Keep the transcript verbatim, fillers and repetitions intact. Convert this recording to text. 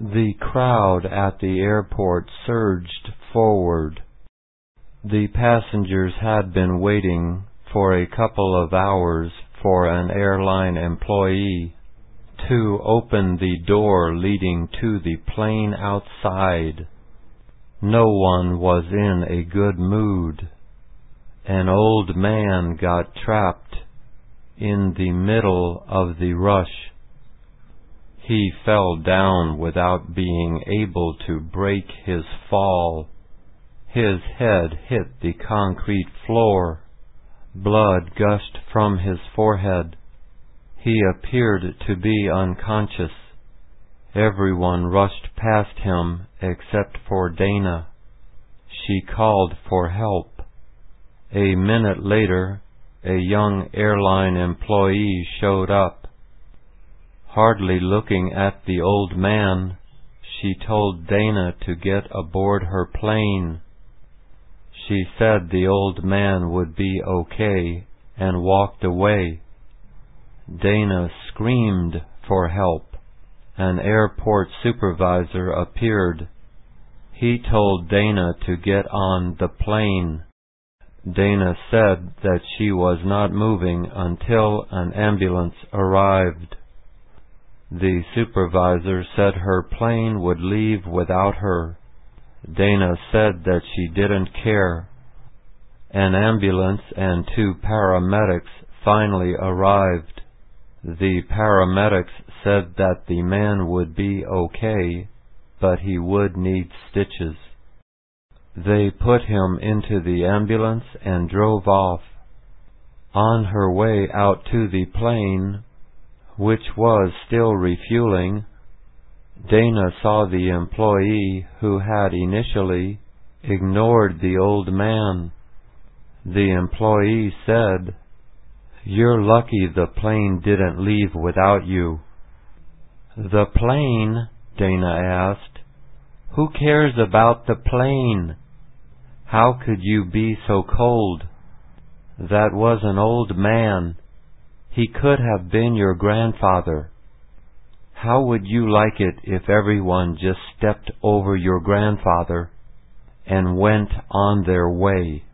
The crowd at the airport surged forward. The passengers had been waiting for a couple of hours for an airline employee to open the door leading to the plane outside. No one was in a good mood. An old man got trapped in the middle of the rush. He fell down without being able to break his fall. His head hit the concrete floor. Blood gushed from his forehead. He appeared to be unconscious. Everyone rushed past him except for Dana. She called for help. A minute later, a young airline employee showed up. Hardly looking at the old man, she told Dana to get aboard her plane. She said the old man would be okay and walked away. Dana screamed for help. An airport supervisor appeared. He told Dana to get on the plane. Dana said that she was not moving until an ambulance arrived. The supervisor said her plane would leave without her. Dana said that she didn't care. An ambulance and two paramedics finally arrived. The paramedics said that the man would be okay, but he would need stitches. They put him into the ambulance and drove off. On her way out to the plane, which was still refueling, Dana saw the employee who had initially ignored the old man. The employee said, "You're lucky the plane didn't leave without you." "The plane?" Dana asked. "Who cares about the plane? How could you be so cold? That was an old man. He could have been your grandfather. How would you like it if everyone just stepped over your grandfather and went on their way?"